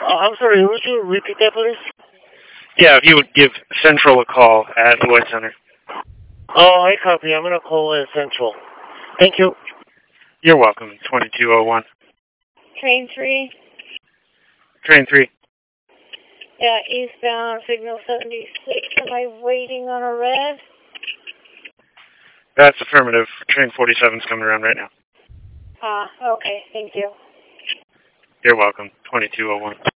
I'm sorry, would you repeat that, please? Yeah, if you would give Central a call at the White Center. Oh, I copy. I'm going to call in Central. Thank you. You're welcome. 2201. Train 3. Train 3. Yeah, eastbound, signal 76. Am I waiting on a red? That's affirmative. Train 47's coming around right now. Okay, thank you. You're welcome. 2201.